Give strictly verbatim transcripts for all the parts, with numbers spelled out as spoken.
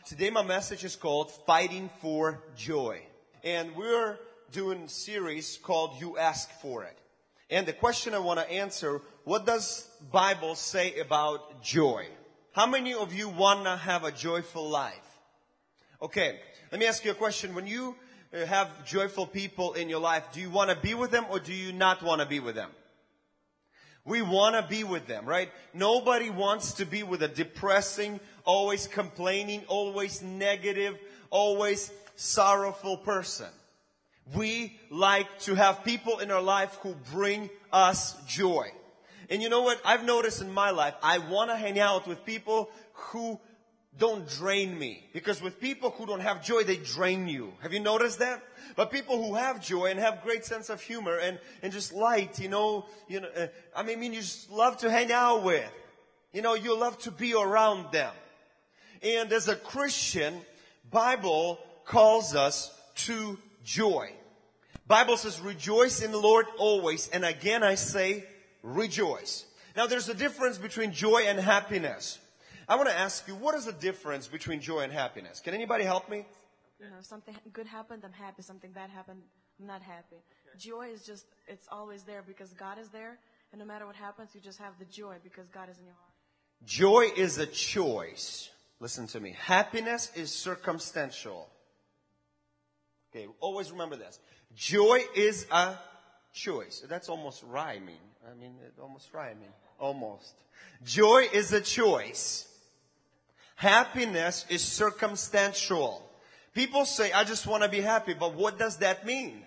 Today my message is called Fighting for Joy. And we're doing a series called You Ask For It. And the question I want to answer, what does Bible say about joy? How many of you want to have a joyful life? Okay, let me ask you a question. When you have joyful people in your life, do you want to be with them or do you not want to be with them? We want to be with them, right? Nobody wants to be with a depressing, always complaining, always negative, always sorrowful person. We like to have people in our life who bring us joy. And you know what? I've noticed in my life, I want to hang out with people who don't drain me. Because with people who don't have joy, they drain you. Have you noticed that? But people who have joy and have great sense of humor and, and just light, you know, you know, uh, I mean, you just love to hang out with. You know, you love to be around them. And as a Christian, Bible calls us to joy. Bible says, rejoice in the Lord always. And again, I say, rejoice. Now, there's a difference between joy and happiness. I want to ask you, what is the difference between joy and happiness? Can anybody help me? You know, something good happened, I'm happy. Something bad happened, I'm not happy. Joy is just, it's always there because God is there. And no matter what happens, you just have the joy because God is in your heart. Joy is a choice. Listen to me. Happiness is circumstantial. Okay, always remember this. Joy is a choice. That's almost rhyming. I mean, it almost rhyming. Almost. Joy is a choice. Happiness is circumstantial. People say, I just want to be happy, but what does that mean?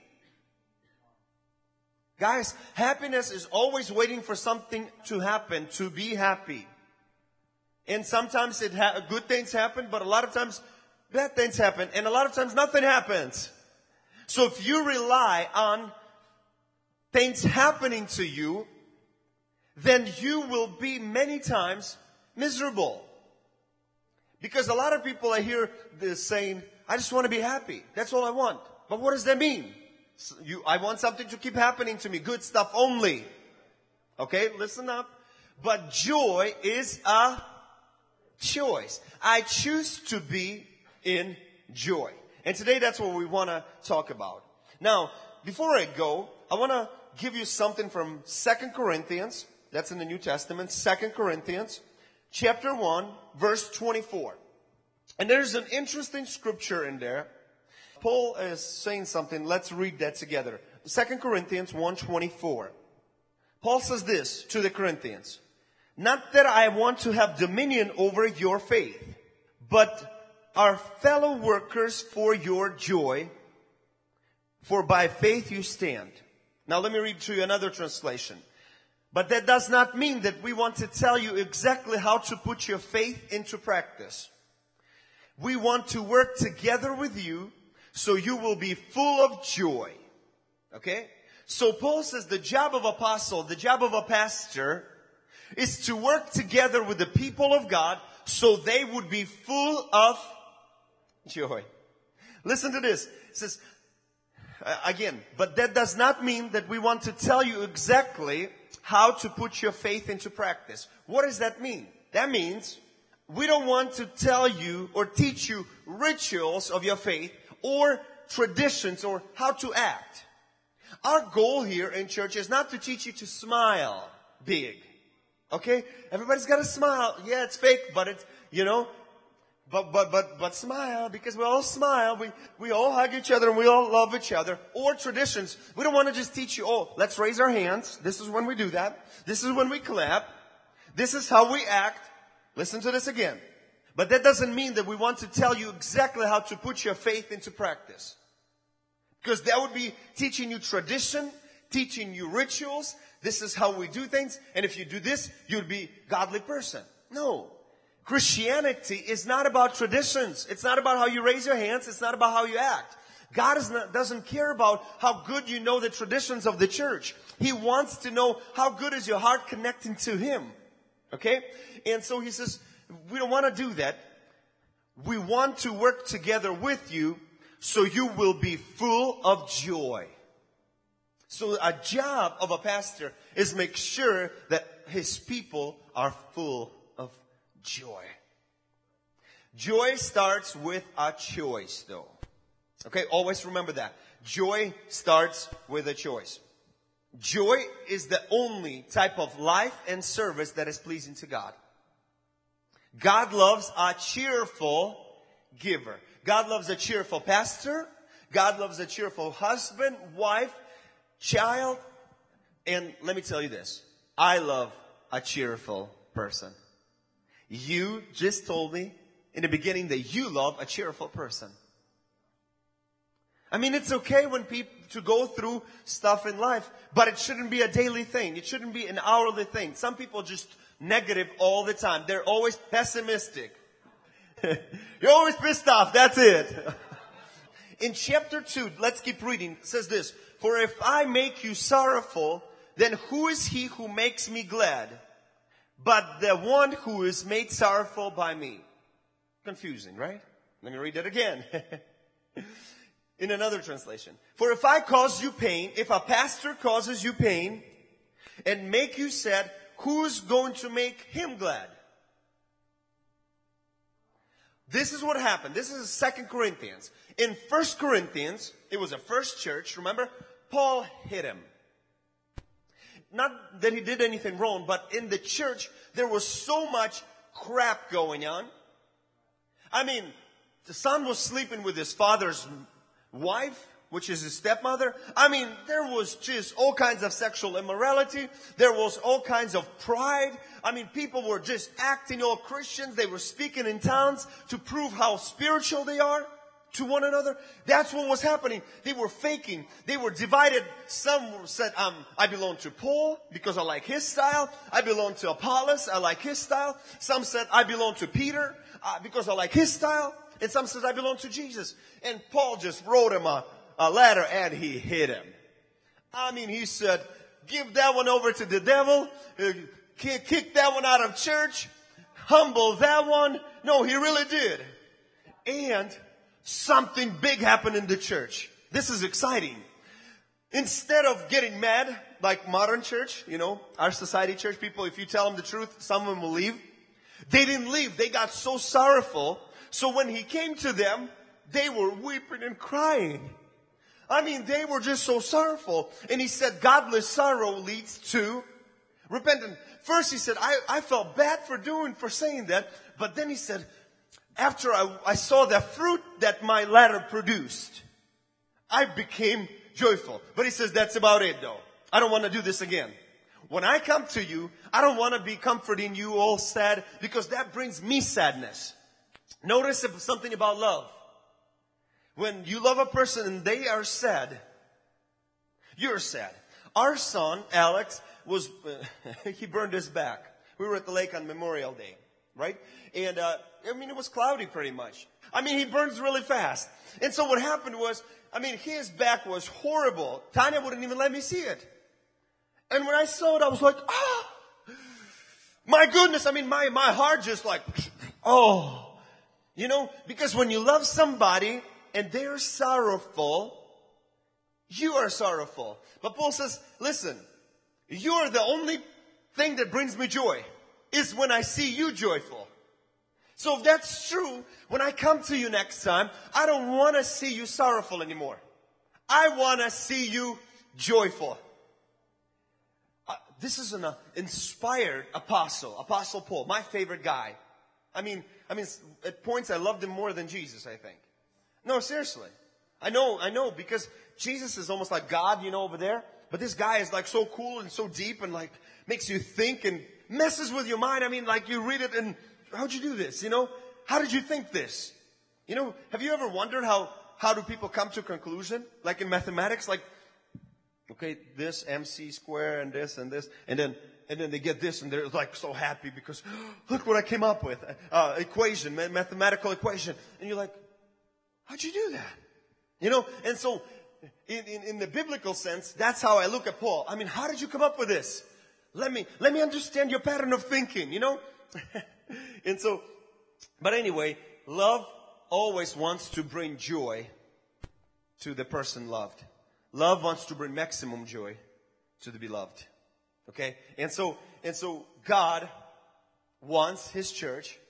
Guys, happiness is always waiting for something to happen to be happy. And sometimes it ha- good things happen, but a lot of times bad things happen, and a lot of times nothing happens. So if you rely on things happening to you, then you will be many times miserable. Because a lot of people I hear this saying, I just want to be happy. That's all I want. But what does that mean? So you, I want something to keep happening to me. Good stuff only. Okay, listen up. But joy is a choice. I choose to be in joy. And today that's what we want to talk about. Now, before I go, I want to give you something from Second Corinthians. That's in the New Testament. Second Corinthians chapter one, verse twenty-four. And there's an interesting scripture in there. Paul is saying something. Let's read that together. Second Corinthians one twenty-four. Paul says this to the Corinthians. Not that I want to have dominion over your faith, but are fellow workers for your joy, for by faith you stand. Now let me read to you another translation. But that does not mean that we want to tell you exactly how to put your faith into practice. We want to work together with you so you will be full of joy. Okay? So Paul says the job of apostle, the job of a pastor is to work together with the people of God so they would be full of joy. Listen to this. It says, uh, again, but that does not mean that we want to tell you exactly how to put your faith into practice. What does that mean? That means we don't want to tell you or teach you rituals of your faith or traditions or how to act. Our goal here in church is not to teach you to smile big. Okay? Everybody's got to smile. Yeah, it's fake, but it's, you know, but, but, but, but smile because we all smile. We, we all hug each other and we all love each other. Or traditions. We don't want to just teach you, oh, let's raise our hands. This is when we do that. This is when we clap. This is how we act. Listen to this again. But that doesn't mean that we want to tell you exactly how to put your faith into practice. Because that would be teaching you tradition, teaching you rituals. This is how we do things. And if you do this, you'd be a godly person. No. Christianity is not about traditions. It's not about how you raise your hands. It's not about how you act. God is not, doesn't care about how good you know the traditions of the church. He wants to know how good is your heart connecting to Him. Okay? And so He says, we don't want to do that. We want to work together with you so you will be full of joy. So a job of a pastor is make sure that his people are full of joy. Joy starts with a choice, though. Okay, always remember that. Joy starts with a choice. Joy is the only type of life and service that is pleasing to God. God loves a cheerful giver. God loves a cheerful pastor. God loves a cheerful husband, wife, child. And let me tell you this. I love a cheerful person. You just told me in the beginning that you love a cheerful person. I mean, it's okay when people to go through stuff in life, but it shouldn't be a daily thing. It shouldn't be an hourly thing. Some people are just negative all the time. They're always pessimistic. You're always pissed off. That's it. In chapter two, let's keep reading. It says this, "For if I make you sorrowful, then who is he who makes me glad? But the one who is made sorrowful by me." Confusing, right? Let me read that again. In another translation. "For if I cause you pain, if a pastor causes you pain and make you sad, who's going to make him glad?" This is what happened. This is Second Corinthians. In First Corinthians, it was a first church, remember? Paul hit him. Not that he did anything wrong, but in the church, there was so much crap going on. I mean, the son was sleeping with his father's wife, which is his stepmother. I mean, there was just all kinds of sexual immorality. There was all kinds of pride. I mean, people were just acting all Christians. They were speaking in tongues to prove how spiritual they are to one another. That's what was happening. They were faking. They were divided. Some said, um, I belong to Paul because I like his style. I belong to Apollos. I like his style. Some said, I belong to Peter uh, because I like his style. And some said, I belong to Jesus. And Paul just wrote him a, a letter and he hit him. I mean, he said, give that one over to the devil. Uh, kick, kick that one out of church. Humble that one. No, he really did. And something big happened in the church. This is exciting. Instead of getting mad, like modern church, you know, our society church people, if you tell them the truth, some of them will leave. They didn't leave. They got so sorrowful. So when he came to them, they were weeping and crying. I mean, they were just so sorrowful. And he said, godless sorrow leads to repentance. First he said, I, I felt bad for doing, for saying that. But then he said, after I, I saw the fruit that my letter produced, I became joyful. But he says, that's about it though. I don't want to do this again. When I come to you, I don't want to be comforting you all sad because that brings me sadness. Notice something about love. When you love a person and they are sad, you're sad. Our son, Alex, was, uh, he burned his back. We were at the lake on Memorial Day, right? And, uh, I mean, it was cloudy pretty much. I mean, he burns really fast. And so what happened was, I mean, his back was horrible. Tanya wouldn't even let me see it. And when I saw it, I was like, ah, my goodness. I mean, my, my heart just like, oh. You know, because when you love somebody and they're sorrowful, you are sorrowful. But Paul says, listen, you are the only thing that brings me joy is when I see you joyful. So if that's true, when I come to you next time, I don't want to see you sorrowful anymore. I want to see you joyful. Uh, this is an uh, inspired apostle, Apostle Paul, my favorite guy. I mean, I mean, at points I loved him more than Jesus, I think. No, seriously. I know, I know, because Jesus is almost like God, you know, over there. But this guy is like so cool and so deep and like makes you think and messes with your mind. I mean, like you read it and how'd you do this? You know, how did you think this? You know, have you ever wondered how, how do people come to a conclusion? Like in mathematics, like, okay, this M C square and this and this, and then And then they get this and they're like so happy because look what I came up with. Uh, equation, mathematical equation. And you're like, how'd you do that? You know, and so in, in, in the biblical sense, that's how I look at Paul. I mean, how did you come up with this? Let me, let me understand your pattern of thinking, you know? And so, but anyway, love always wants to bring joy to the person loved. Love wants to bring maximum joy to the beloved. Okay? And so, and so God wants His church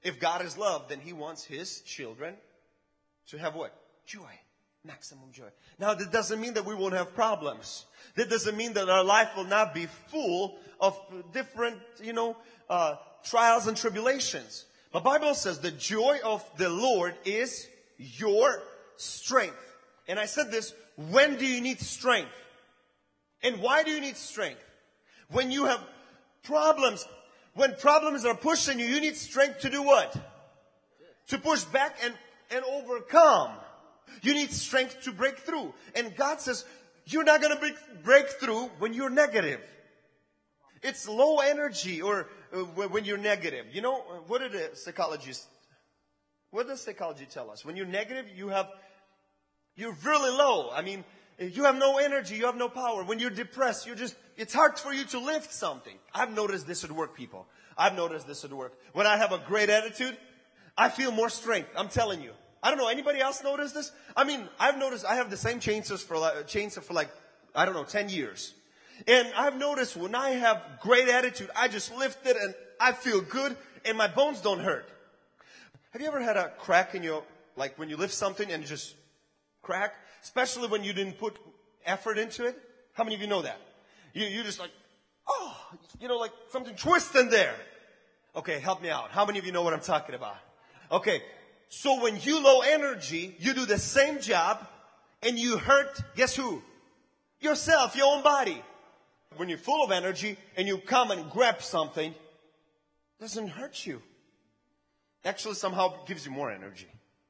If God is love, then He wants His children to have what? Joy. Maximum joy. Now, that doesn't mean that we won't have problems. That doesn't mean that our life will not be full of different, you know, uh, trials and tribulations. The Bible says the joy of the Lord is your strength. And I said this, when do you need strength? And why do you need strength? When you have problems, when problems are pushing you, you need strength to do what? To push back and, and overcome. You need strength to break through. And God says, you're not going to break, break through when you're negative. It's low energy or uh, when you're negative. You know, what did the psychologists, what does psychology tell us? When you're negative, you have, you're really low. I mean, you have no energy, you have no power. When you're depressed, you're just, it's hard for you to lift something. I've noticed this at work, people. I've noticed this at work. When I have a great attitude, I feel more strength. I'm telling you. I don't know, anybody else notice this? I mean, I've noticed I have the same chainsaw for like, chainsaw for like, I don't know, ten years. And I've noticed when I have great attitude, I just lift it and I feel good and my bones don't hurt. Have you ever had a crack in your, like when you lift something and it just crack? Especially when you didn't put effort into it. How many of you know that? You, you just like, oh, you know, like something twisting there. Okay, help me out. How many of you know what I'm talking about? Okay. So when you low energy, you do the same job and you hurt, guess who? Yourself, your own body. When you're full of energy and you come and grab something, it doesn't hurt you. Actually, somehow it gives you more energy.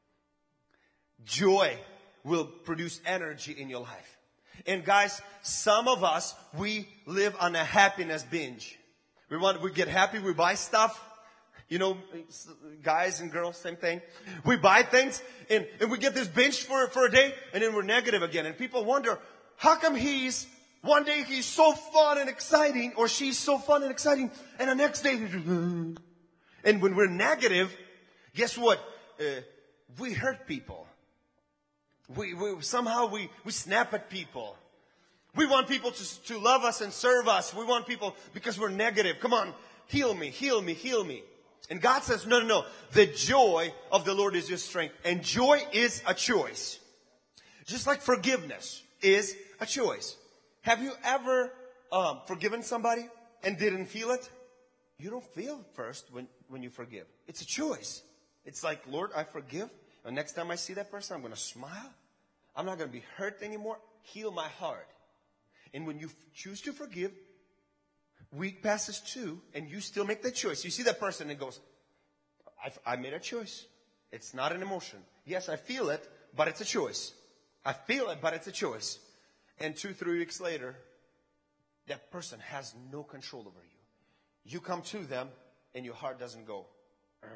Joy will produce energy in your life. And guys, some of us, we live on a happiness binge. We want, we get happy, we buy stuff. You know, guys and girls, same thing. We buy things and, and we get this binge for, for a day and then we're negative again. And people wonder, how come he's, one day he's so fun and exciting or she's so fun and exciting and the next day, and when we're negative, guess what? Uh, we hurt people. We, we, somehow we, we snap at people. We want people to, to love us and serve us. We want people because we're negative. Come on, heal me, heal me, heal me. And God says, no, no, no. The joy of the Lord is your strength. And joy is a choice. Just like forgiveness is a choice. Have you ever um, forgiven somebody and didn't feel it? You don't feel first when, when you forgive. It's a choice. It's like, Lord, I forgive. And next time I see that person, I'm going to smile. I'm not going to be hurt anymore. Heal my heart. And when you f- choose to forgive, week passes two, and you still make that choice. You see that person and goes, I, I made a choice. It's not an emotion. Yes, I feel it, but it's a choice. I feel it, but it's a choice. And two, three weeks later, that person has no control over you. You come to them, and your heart doesn't go, Arr.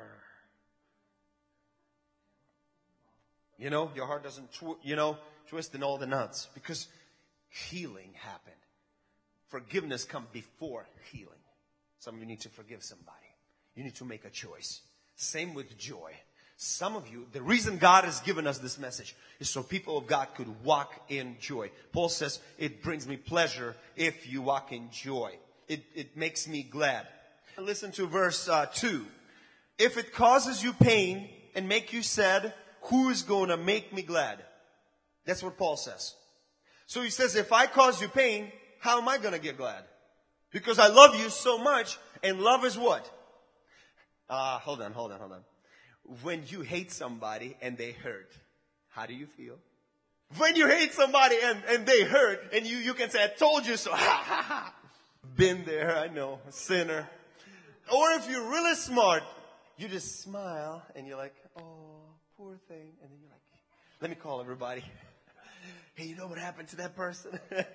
You know, your heart doesn't, tw- you know, twist in all the nuts. Because healing happened. Forgiveness comes before healing. Some of you need to forgive somebody. You need to make a choice. Same with joy. Some of you, the reason God has given us this message is so people of God could walk in joy. Paul says, it brings me pleasure if you walk in joy. It, it makes me glad. Listen to verse uh, two. If it causes you pain and make you sad, who is going to make me glad? That's what Paul says. So he says, if I cause you pain, how am I going to get glad? Because I love you so much. And love is what? Uh, hold on, hold on, hold on. When you hate somebody and they hurt, how do you feel? When you hate somebody and, and they hurt, and you, you can say, I told you so. Ha, ha, ha. Been there, I know, a sinner. Or if you're really smart, you just smile and you're like, oh, poor thing. And then you're like, let me call everybody. Hey, you know what happened to that person?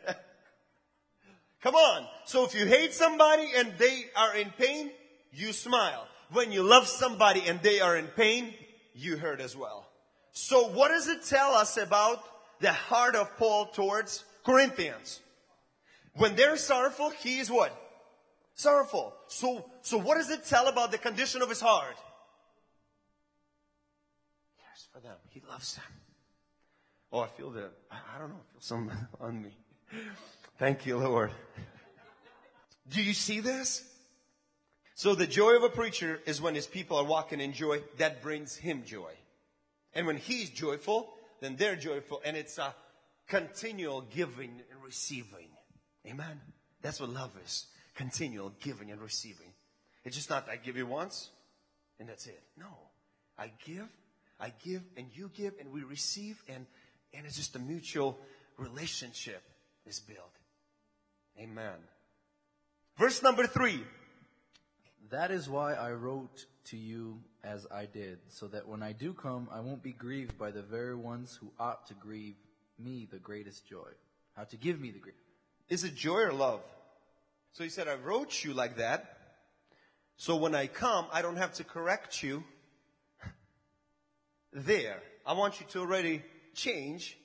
Come on. So if you hate somebody and they are in pain, you smile. When you love somebody and they are in pain, you hurt as well. So what does it tell us about the heart of Paul towards Corinthians? When they're sorrowful, he is what? Sorrowful. So, so what does it tell about the condition of his heart? Cares for them. He loves them. Oh, I feel the, I don't know, I feel something on me. Thank you, Lord. Do you see this? So the joy of a preacher is when his people are walking in joy. That brings him joy. And when he's joyful, then they're joyful. And it's a continual giving and receiving. Amen. That's what love is. Continual giving and receiving. It's just not I give you once and that's it. No. I give, I give, and you give, and we receive, and, and it's just a mutual relationship is built. Amen. Verse number three. That is why I wrote to you as I did, so that when I do come, I won't be grieved by the very ones who ought to grieve me the greatest joy. How to give me the greatest. Is it joy or love? So he said, I wrote you like that, so when I come, I don't have to correct you there. I want you to already change,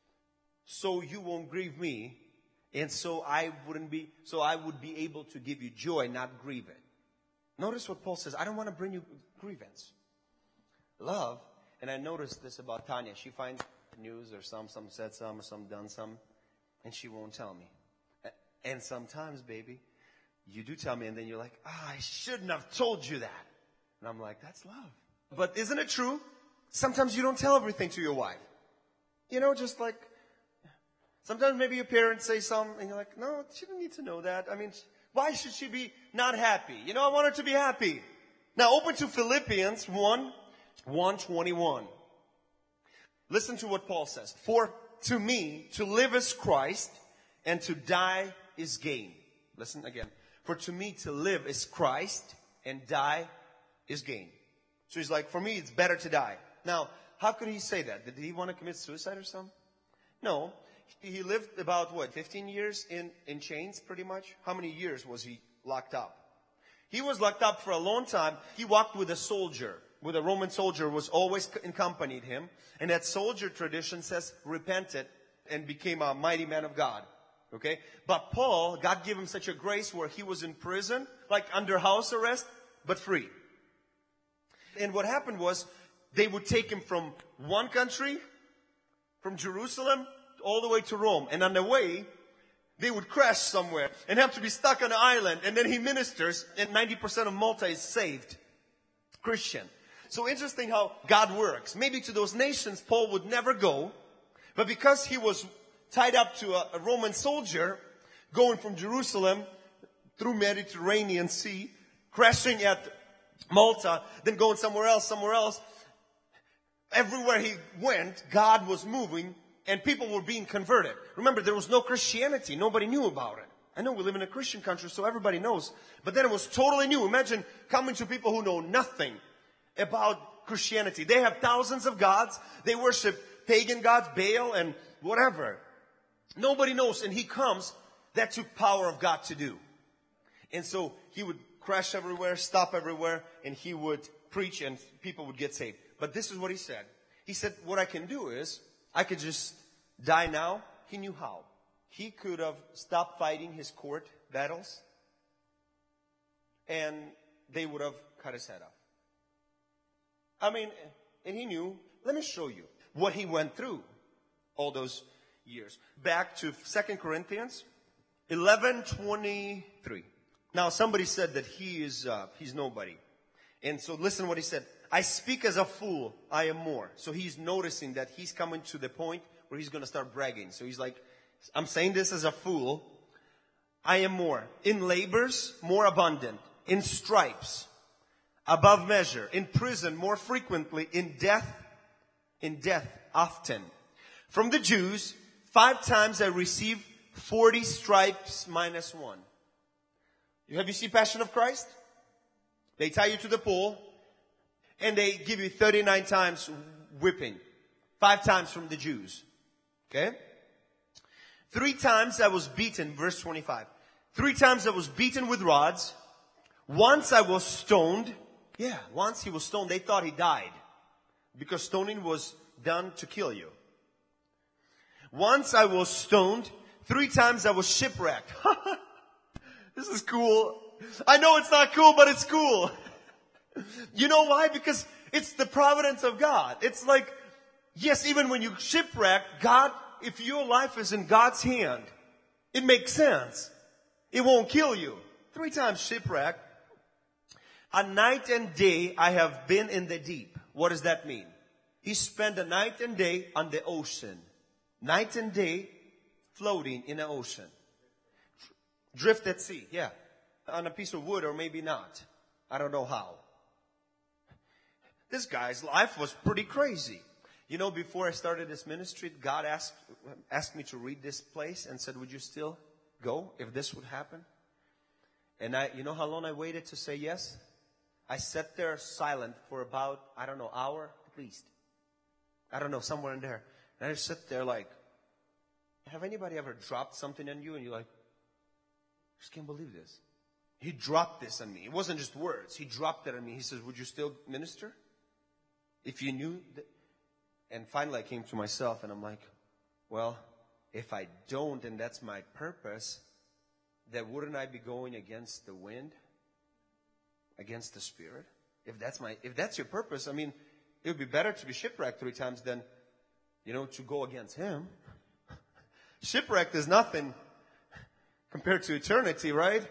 so you won't grieve me, and so I wouldn't be, so I would be able to give you joy, not grieve it. Notice what Paul says. I don't want to bring you grievance. Love. And I noticed this about Tanya. She finds news or some, some said some or some done some. And she won't tell me. And sometimes, baby, you do tell me and then you're like, ah, oh, I shouldn't have told you that. And I'm like, that's love. But isn't it true? Sometimes you don't tell everything to your wife. You know, just like, sometimes maybe your parents say something and you're like, no, she didn't need to know that. I mean, why should she be not happy? You know, I want her to be happy. Now open to Philippians one, one twenty-one. Listen to what Paul says. For to me, to live is Christ, and to die is gain. Listen again. For to me, to live is Christ, and die is gain. So he's like, for me, it's better to die. Now, how could he say that? Did he want to commit suicide or something? No. He lived about, what, fifteen years in, in chains, pretty much? How many years was he locked up? He was locked up for a long time. He walked with a soldier, with a Roman soldier who was always accompanied him. And that soldier tradition says repented and became a mighty man of God. Okay? But Paul, God gave him such a grace where he was in prison, like under house arrest, but free. And what happened was, they would take him from one country, from Jerusalem, all the way to Rome. And on the way, they would crash somewhere and have to be stuck on an island. And then he ministers and ninety percent of Malta is saved. Christian. So interesting how God works. Maybe to those nations Paul would never go. But because he was tied up to a, a Roman soldier going from Jerusalem through Mediterranean Sea, crashing at Malta, then going somewhere else, somewhere else. Everywhere he went, God was moving. And people were being converted. Remember, there was no Christianity. Nobody knew about it. I know we live in a Christian country, so everybody knows. But then it was totally new. Imagine coming to people who know nothing about Christianity. They have thousands of gods. They worship pagan gods, Baal, and whatever. Nobody knows. And he comes. That took power of God to do. And so he would crash everywhere, stop everywhere, and he would preach and people would get saved. But this is what he said. He said, what I can do is, I could just die now. He knew how. He could have stopped fighting his court battles, and they would have cut his head off. I mean, and he knew, let me show you what he went through all those years. Back to Second Corinthians eleven twenty-three. Now somebody said that he is, uh, he's nobody. And so listen what he said. I speak as a fool, I am more. So he's noticing that he's coming to the point where he's going to start bragging. So he's like, I'm saying this as a fool. I am more. In labors, more abundant. In stripes, above measure. In prison, more frequently. In death, in death, often. From the Jews, five times I received forty stripes minus one. Have you seen Passion of Christ? They tie you to the pole. And they give you thirty-nine times whipping. Five times from the Jews. Okay? Three times I was beaten, verse twenty-five. Three times I was beaten with rods. Once I was stoned. Yeah, once he was stoned. They thought he died. Because stoning was done to kill you. Once I was stoned. Three times I was shipwrecked. This is cool. I know it's not cool, but it's cool. You know why? Because it's the providence of God. It's like, yes, even when you shipwreck, God, if your life is in God's hand, it makes sense. It won't kill you. Three times shipwreck. A night and day I have been in the deep. What does that mean? He spent a night and day on the ocean. Night and day floating in the ocean. Drift at sea, yeah. On a piece of wood or maybe not. I don't know how. This guy's life was pretty crazy. You know, before I started this ministry, God asked, asked me to read this place and said, would you still go if this would happen? And I, you know how long I waited to say yes? I sat there silent for about, I don't know, hour at least. I don't know, somewhere in there. And I just sit there like, have anybody ever dropped something on you and you're like, I just can't believe this. He dropped this on me. It wasn't just words. He dropped it on me. He says, would you still minister? If you knew that. And finally I came to myself and I'm like, well, if I don't and that's my purpose, then wouldn't I be going against the wind? Against the Spirit? If that's my, if that's your purpose, I mean, it would be better to be shipwrecked three times than, you know, to go against Him. Shipwrecked is nothing compared to eternity, right?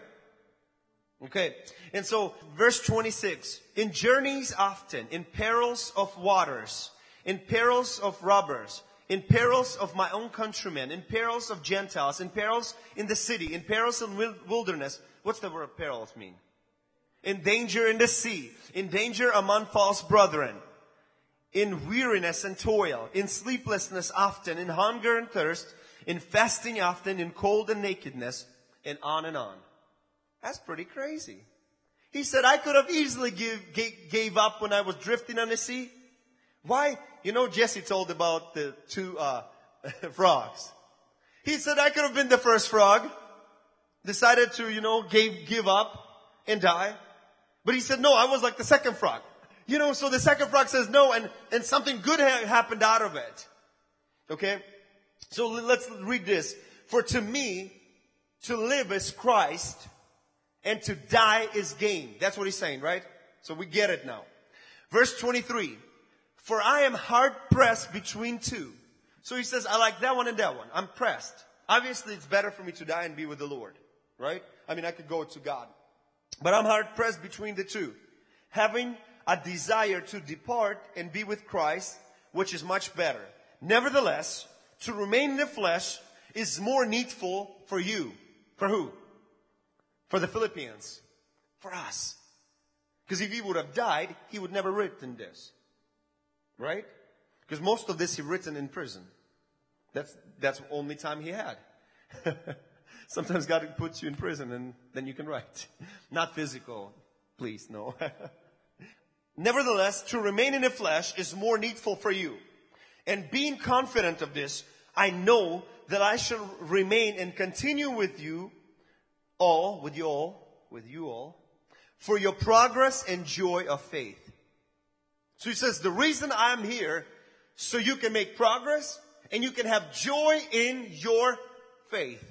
Okay. And so, verse twenty-six. In journeys often, in perils of waters, in perils of robbers, in perils of my own countrymen, in perils of Gentiles, in perils in the city, in perils in wil- wilderness. What's the word perils mean? In danger in the sea, in danger among false brethren, in weariness and toil, in sleeplessness often, in hunger and thirst, in fasting often, in cold and nakedness, and on and on. That's pretty crazy. He said, I could have easily give, gave, gave up when I was drifting on the sea. Why? You know, Jesse told about the two uh, frogs. He said, I could have been the first frog, decided to, you know, give, give up and die. But he said, no, I was like the second frog. You know, so the second frog says no, and, and something good ha- happened out of it. Okay? So let's read this. For to me, to live is Christ, and to die is gain. That's what he's saying, right? So we get it now. Verse twenty-three. For I am hard pressed between two. So he says, I like that one and that one. I'm pressed. Obviously, it's better for me to die and be with the Lord, right? I mean, I could go to God. But I'm hard pressed between the two. Having a desire to depart and be with Christ, which is much better. Nevertheless, to remain in the flesh is more needful for you. For who? For the Philippians. For us. Because if he would have died, he would never written this. Right? Because most of this he written in prison. That's, that's the only time he had. Sometimes God puts you in prison and then you can write. Not physical. Please, no. Nevertheless, to remain in the flesh is more needful for you. And being confident of this, I know that I shall remain and continue with you all, with you all, with you all, for your progress and joy of faith. So he says, the reason I'm here, so you can make progress and you can have joy in your faith.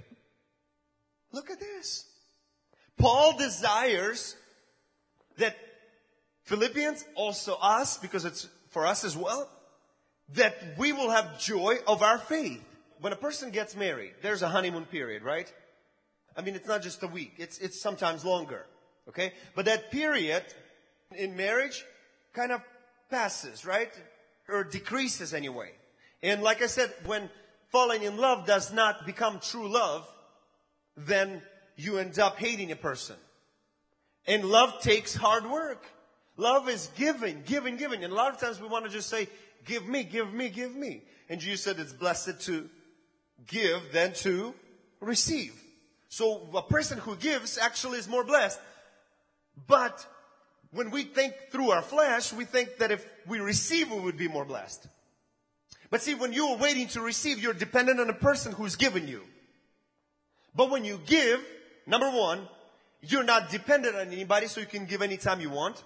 Look at this. Paul desires that Philippians, also us, because it's for us as well, that we will have joy of our faith. When a person gets married, there's a honeymoon period, right? I mean, it's not just a week. It's, it's sometimes longer. Okay? But that period in marriage kind of passes, right? Or decreases anyway. And like I said, when falling in love does not become true love, then you end up hating a person. And love takes hard work. Love is giving, giving, giving. And a lot of times we want to just say, give me, give me, give me. And Jesus said it's blessed to give than to receive. So a person who gives actually is more blessed. But when we think through our flesh, we think that if we receive, we would be more blessed. But see, when you're waiting to receive, you're dependent on a person who's given you. But when you give, number one, you're not dependent on anybody, so you can give anytime you want.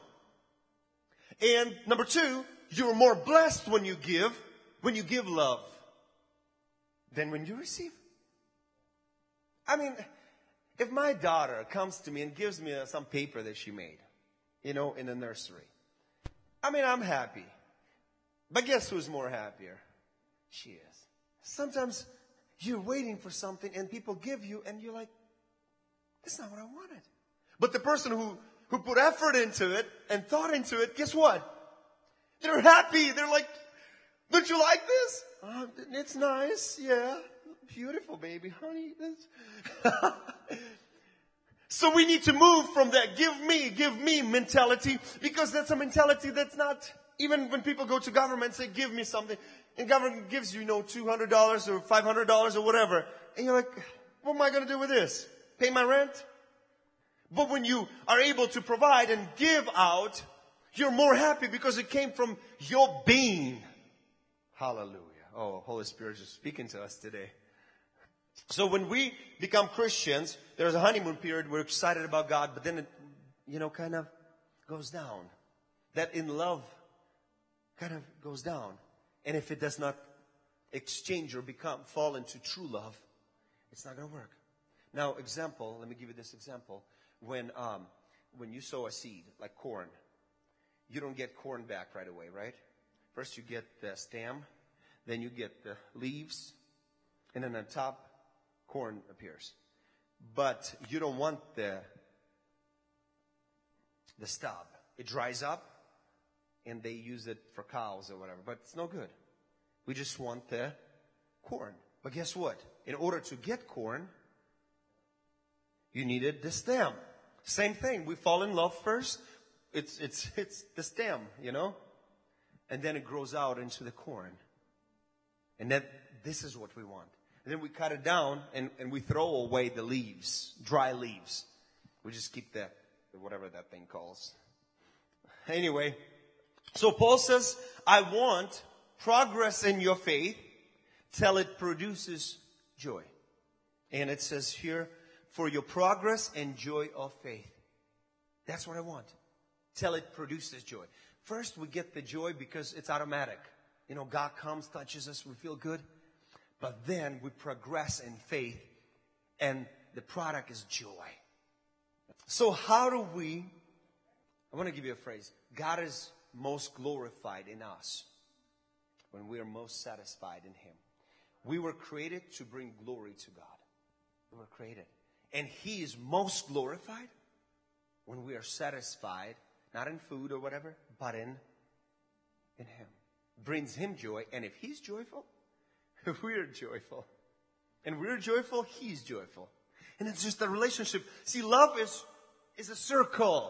And number two, you're more blessed when you give, when you give love, than when you receive. I mean, if my daughter comes to me and gives me some paper that she made, you know, in the nursery, I mean, I'm happy. But guess who's more happier? She is. Sometimes you're waiting for something and people give you and you're like, that's not what I wanted. But the person who who put effort into it and thought into it, guess what? They're happy. They're like, don't you like this? Uh, it's nice. Yeah. Beautiful, baby. Honey. So we need to move from that give me, give me mentality, because that's a mentality that's not, even when people go to government and say, give me something, and government gives you, you know, two hundred dollars or five hundred dollars or whatever, and you're like, what am I going to do with this? Pay my rent? But when you are able to provide and give out, you're more happy because it came from your being. Hallelujah. Oh, Holy Spirit is speaking to us today. So when we become Christians, there's a honeymoon period. We're excited about God, but then it, you know, kind of goes down. That in love kind of goes down. And if it does not exchange or become, fall into true love, it's not going to work. Now, example, let me give you this example. When, um, when you sow a seed, like corn, you don't get corn back right away, right? First you get the stem, then you get the leaves, and then on top, corn appears. But you don't want the, the stub. It dries up, and they use it for cows or whatever, but it's no good. We just want the corn. But guess what? In order to get corn, you needed the stem. Same thing. We fall in love first. It's, it's, it's the stem, you know? And then it grows out into the corn. And that, this is what we want. And then we cut it down and, and we throw away the leaves, dry leaves. We just keep the, whatever that thing calls. Anyway, so Paul says, I want progress in your faith till it produces joy. And it says here, for your progress and joy of faith. That's what I want. Till it produces joy. First, we get the joy because it's automatic. You know, God comes, touches us, we feel good. But then we progress in faith, and the product is joy. So how do we, I want to give you a phrase. God is most glorified in us when we are most satisfied in Him. We were created to bring glory to God. We were created. And He is most glorified when we are satisfied, not in food or whatever, but in, in Him. Brings Him joy. And if He's joyful, we're joyful. And we're joyful, He's joyful. And it's just a relationship. See, love is, is a circle.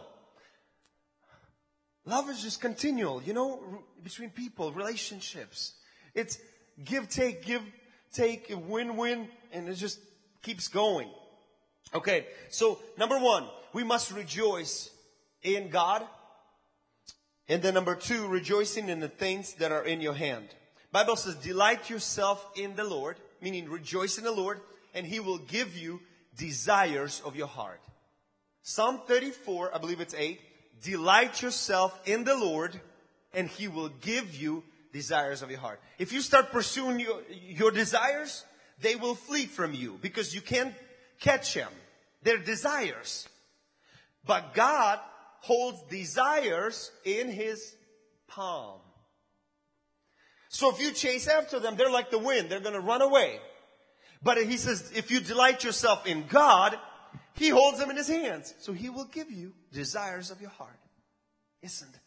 Love is just continual, you know, r- between people, relationships. It's give, take, give, take, win-win, and it just keeps going. Okay, so number one, we must rejoice in God. And then number two, rejoicing in the things that are in your hand. Bible says, delight yourself in the Lord, meaning rejoice in the Lord, and He will give you desires of your heart. Psalm thirty-four, I believe it's eight, delight yourself in the Lord, and He will give you desires of your heart. If you start pursuing your, your desires, they will flee from you because you can't catch them. They're desires. But God holds desires in His palm. So if you chase after them, they're like the wind. They're going to run away. But He says, if you delight yourself in God, He holds them in His hands. So He will give you desires of your heart. Isn't it?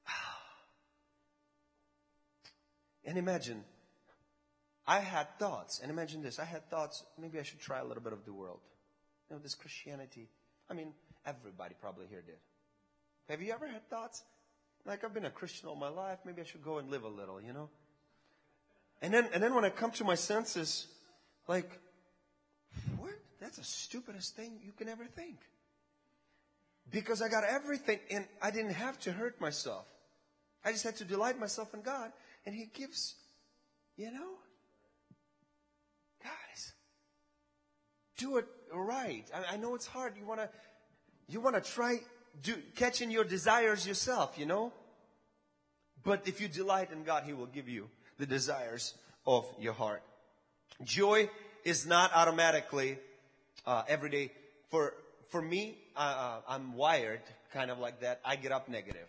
And imagine, I had thoughts. And imagine this. I had thoughts, maybe I should try a little bit of the world. You know, this Christianity. I mean, everybody probably here did. Have you ever had thoughts? Like, I've been a Christian all my life. Maybe I should go and live a little, you know? And then, and then when I come to my senses, like, what? That's the stupidest thing you can ever think. Because I got everything and I didn't have to hurt myself. I just had to delight myself in God. And He gives, you know? Guys, do it right. I, I know it's hard. You want to, you want to try do, catching your desires yourself, you know? But if you delight in God, He will give you the desires of your heart. Joy is not automatically uh, every day. For for me, uh, I'm wired kind of like that. I get up negative.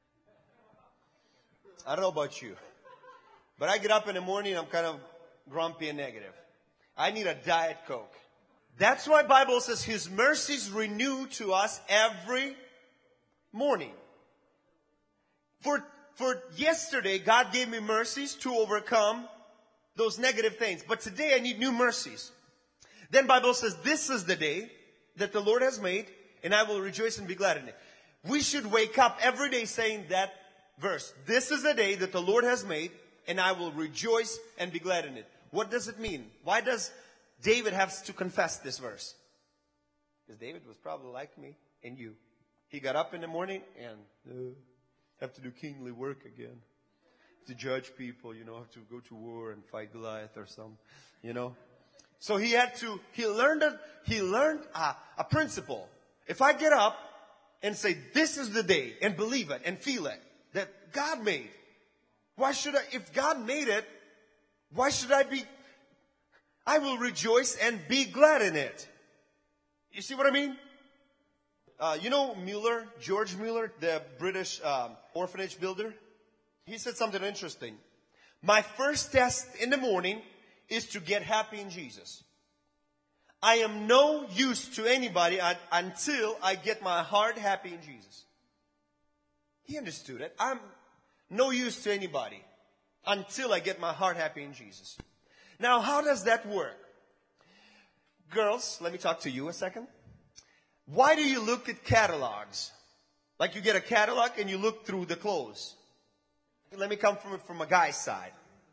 I don't know about you. But I get up in the morning, I'm kind of grumpy and negative. I need a Diet Coke. That's why the Bible says His mercies renew to us every morning. For, for yesterday, God gave me mercies to overcome those negative things. But today I need new mercies. Then Bible says, this is the day that the Lord has made, and I will rejoice and be glad in it. We should wake up every day saying that verse. This is the day that the Lord has made, and I will rejoice and be glad in it. What does it mean? Why does David have to confess this verse? Because David was probably like me and you. He got up in the morning and uh, have to do kingly work again. To judge people, you know, have to go to war and fight Goliath or something, you know. So he had to, he learned a, he learned a, a principle. If I get up and say, this is the day, and believe it and feel it, that God made, why should I, if God made it, why should I be, I will rejoice and be glad in it. You see what I mean? Uh, you know Mueller, George Mueller, the British um, orphanage builder? He said something interesting. My first test in the morning is to get happy in Jesus. I am no use to anybody un- until I get my heart happy in Jesus. He understood it. I'm no use to anybody until I get my heart happy in Jesus. Now, how does that work? Girls, let me talk to you a second. Why do you look at catalogs? Like you get a catalog and you look through the clothes. Let me come from, from a guy's side.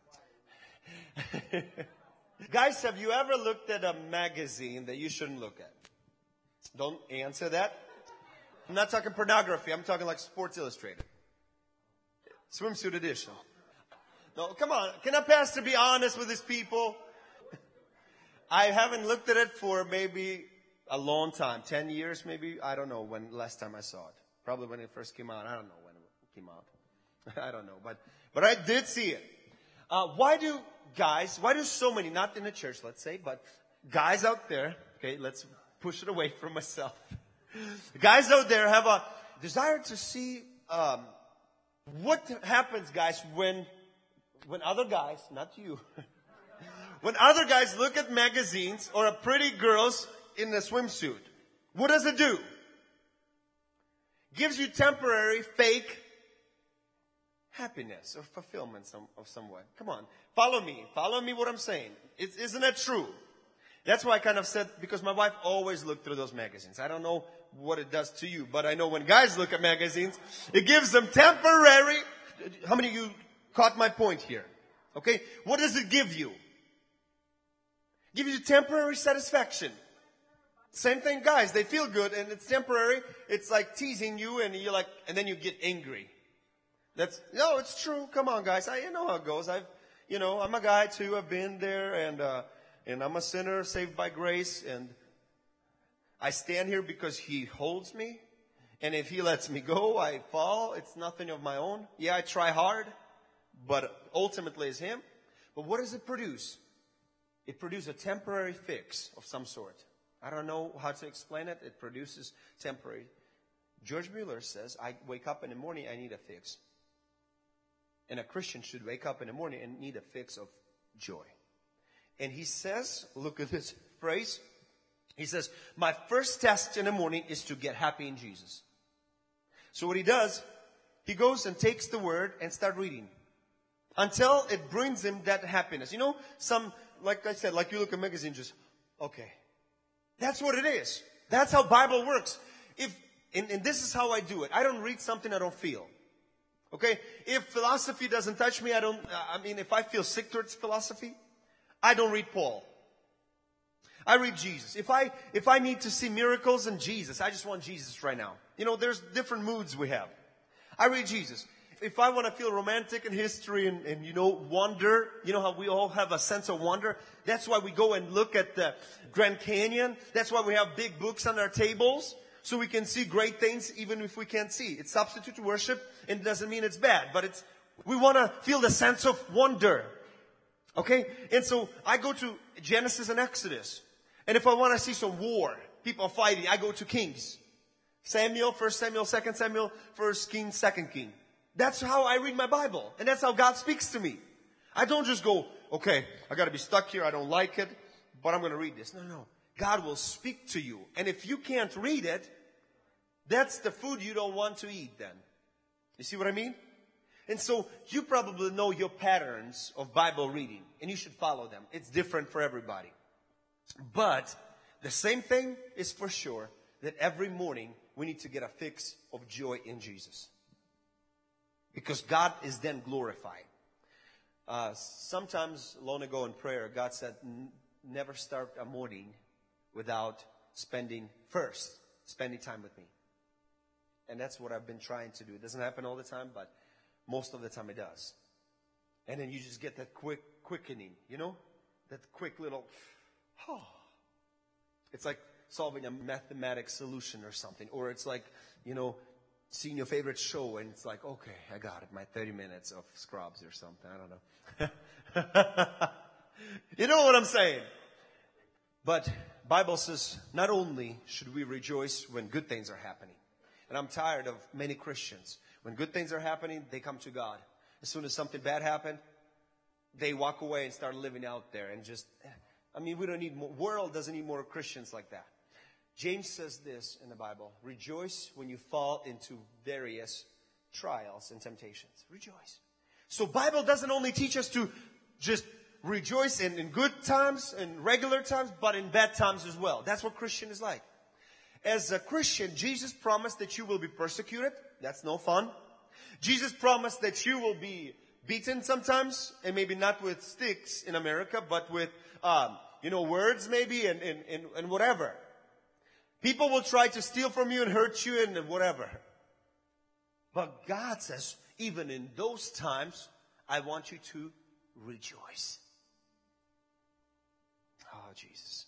Guys, have you ever looked at a magazine that you shouldn't look at? Don't answer that. I'm not talking pornography. I'm talking like Sports Illustrated. Swimsuit edition. No, come on. Can a pastor be honest with his people? I haven't looked at it for maybe a long time. Ten years maybe. I don't know when last time I saw it. Probably when it first came out. I don't know when it came out. I don't know. But, but I did see it. Uh, why do guys, why do so many, not in the church, let's say, but guys out there, okay, let's push it away from myself. Guys out there have a desire to see um, what happens, guys, when when other guys, not you, when other guys look at magazines or a pretty girls in a swimsuit. What does it do? Gives you temporary, fake happiness or fulfillment some, of some way. Come on. Follow me. Follow me what I'm saying. It, isn't that true? That's why I kind of said, because my wife always looked through those magazines. I don't know what it does to you, but I know when guys look at magazines, it gives them temporary. How many of you caught my point here? Okay. What does it give you? It gives you temporary satisfaction. Same thing, guys. They feel good and it's temporary. It's like teasing you and you're like, and then you get angry. That's, no, it's true. Come on, guys. I, you know how it goes. I've, you know, I'm a guy too. I've been there and, uh, and I'm a sinner saved by grace and I stand here because He holds me. And if He lets me go, I fall. It's nothing of my own. Yeah, I try hard, but ultimately it's Him. But what does it produce? It produces a temporary fix of some sort. I don't know how to explain it. It produces temporary. George Mueller says, I wake up in the morning, I need a fix. And a Christian should wake up in the morning and need a fix of joy. And he says, look at this phrase. He says, my first test in the morning is to get happy in Jesus. So what he does, he goes and takes the word and start reading. Until it brings him that happiness. You know, some, like I said, like you look at magazine, just, okay. That's what it is. That's how Bible works. If, and, and this is how I do it. I don't read something I don't feel. Okay? If philosophy doesn't touch me, I don't, I mean, if I feel sick towards philosophy, I don't read Paul. I read Jesus. If I, if I need to see miracles in Jesus, I just want Jesus right now. You know, there's different moods we have. I read Jesus. If I want to feel romantic in history and, and, you know, wonder, you know how we all have a sense of wonder? That's why we go and look at the Grand Canyon. That's why we have big books on our tables. So we can see great things even if we can't see. It's substitute worship and it doesn't mean it's bad. But it's, we want to feel the sense of wonder. Okay? And so I go to Genesis and Exodus. And if I want to see some war, people fighting, I go to Kings. Samuel, First Samuel, Second Samuel, First King, Second King. That's how I read my Bible. And that's how God speaks to me. I don't just go, okay, I got to be stuck here. I don't like it, but I'm going to read this. No, no. God will speak to you. And if you can't read it, That's the food you don't want to eat then. You see what I mean? And so you probably know your patterns of Bible reading, and you should follow them. It's different for everybody. But the same thing is for sure, that every morning we need to get a fix of joy in Jesus. Because God is then glorified. Uh, sometimes long ago in prayer, God said, never start a morning without spending first, spending time with me. And that's what I've been trying to do. It doesn't happen all the time, but most of the time it does. And then you just get that quick quickening, you know? That quick little, oh. It's like solving a mathematical solution or something. Or it's like, you know, seeing your favorite show and it's like, okay, I got it. My thirty minutes of Scrubs or something. I don't know. You know what I'm saying? But Bible says not only should we rejoice when good things are happening. And I'm tired of many Christians. When good things are happening, they come to God. As soon as something bad happened, they walk away and start living out there and just, I mean, we don't need more, world doesn't need more Christians like that. James says this in the Bible, rejoice when you fall into various trials and temptations. Rejoice. So Bible doesn't only teach us to just rejoice in, in good times and regular times, but in bad times as well. That's what Christian is like. As a Christian, Jesus promised that you will be persecuted. That's no fun. Jesus promised that you will be beaten sometimes, and maybe not with sticks in America, but with, um, you know, words maybe and, and, and, and whatever. People will try to steal from you and hurt you and whatever. But God says, even in those times, I want you to rejoice. Oh, Jesus.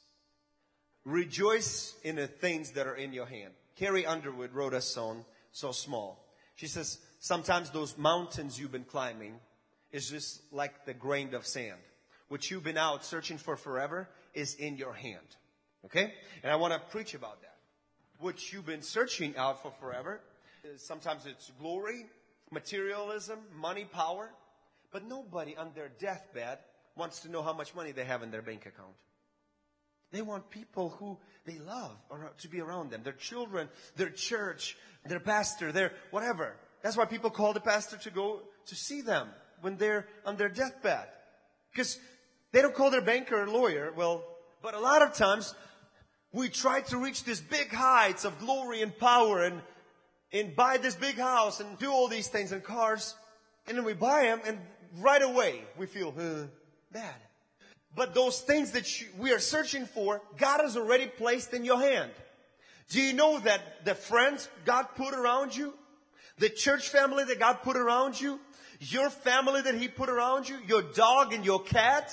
Rejoice in the things that are in your hand. Carrie Underwood wrote a song, So Small. She says, sometimes those mountains you've been climbing is just like the grain of sand. What you've been out searching for forever is in your hand. Okay? And I want to preach about that. What you've been searching out for forever, is sometimes it's glory, materialism, money, power. But nobody on their deathbed wants to know how much money they have in their bank account. They want people who they love or to be around them. Their children, their church, their pastor, their whatever. That's why people call the pastor to go to see them when they're on their deathbed. Because they don't call their banker or lawyer. Well, but a lot of times we try to reach these big heights of glory and power and, and buy this big house and do all these things and cars. And then we buy them and right away we feel uh, bad. But those things that you, we are searching for, God has already placed in your hand. Do you know that the friends God put around you, the church family that God put around you, your family that He put around you, your dog and your cat,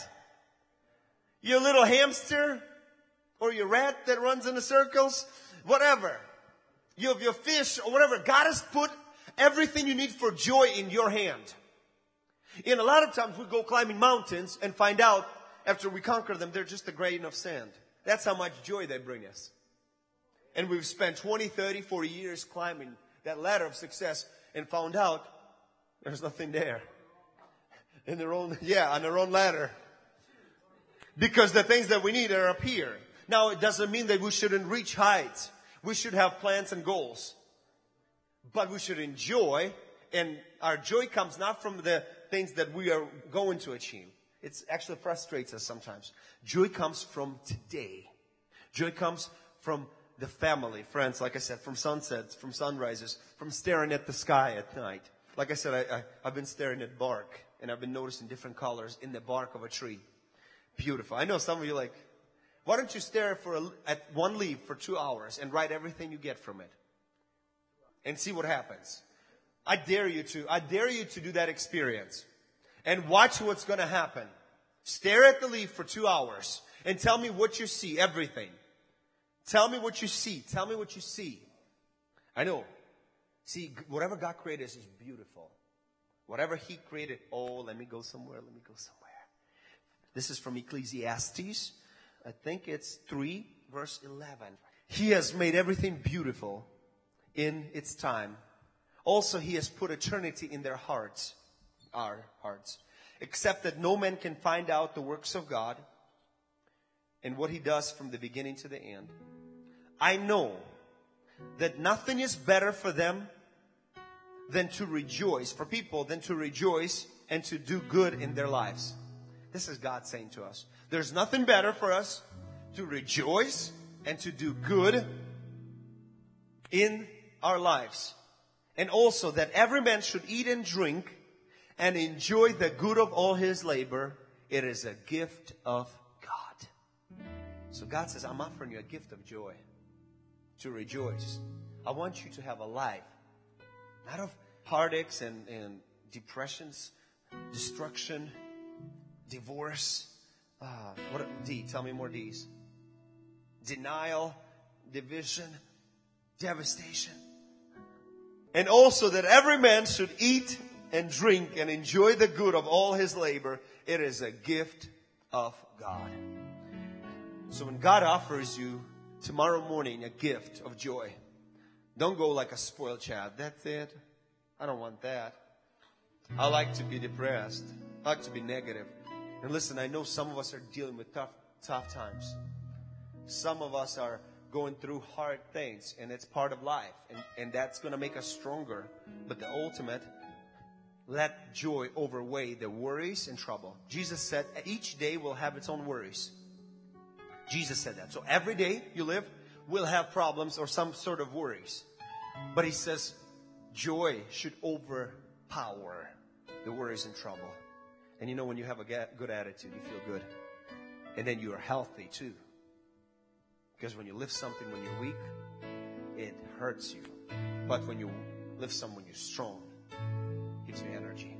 your little hamster, or your rat that runs in the circles, whatever, you have your fish or whatever, God has put everything you need for joy in your hand. And a lot of times we go climbing mountains and find out after we conquer them, they're just a grain of sand. That's how much joy they bring us. And we've spent twenty, thirty, forty years climbing that ladder of success and found out there's nothing there. In their own, yeah, on their own ladder. Because the things that we need are up here. Now, it doesn't mean that we shouldn't reach heights. We should have plans and goals. But we should enjoy, and our joy comes not from the things that we are going to achieve. It actually frustrates us sometimes. Joy comes from today. Joy comes from the family, friends, like I said, from sunsets, from sunrises, from staring at the sky at night. Like I said, I, I, I've been staring at bark, and I've been noticing different colors in the bark of a tree. Beautiful. I know some of you are like, why don't you stare for a, at one leaf for two hours and write everything you get from it? And see what happens. I dare you to. I dare you to do that experience. And watch what's going to happen. Stare at the leaf for two hours and tell me what you see, everything. Tell me what you see. Tell me what you see. I know. See, whatever God created is beautiful. Whatever He created, oh, let me go somewhere, let me go somewhere. This is from Ecclesiastes. I think it's three, verse eleven. He has made everything beautiful in its time. Also, He has put eternity in their hearts. Our hearts, except that no man can find out the works of God and what He does from the beginning to the end. I know that nothing is better for them than to rejoice, for people than to rejoice and to do good in their lives. This is God saying to us. There's nothing better for us to rejoice and to do good in our lives. And also that every man should eat and drink and enjoy the good of all his labor. It is a gift of God. So God says, I'm offering you a gift of joy, to rejoice. I want you to have a life, not of heartaches and, and depressions, destruction, divorce. Uh, what D? Tell me more D's. Denial, division, devastation. And also that every man should eat and drink and enjoy the good of all his labor. It is a gift of God. So when God offers you tomorrow morning a gift of joy, don't go like a spoiled child. That's it. I don't want that. I like to be depressed. I like to be negative. And listen, I know some of us are dealing with tough, tough times. Some of us are going through hard things, and it's part of life. And, and that's going to make us stronger. But the ultimate, let joy overweigh the worries and trouble. Jesus said each day will have its own worries. Jesus said that. So every day you live will have problems or some sort of worries. But he says joy should overpower the worries and trouble. And you know, when you have a good attitude, you feel good. And then you are healthy too. Because when you lift something when you're weak, it hurts you. But when you lift someone, you're strong. It gives you energy.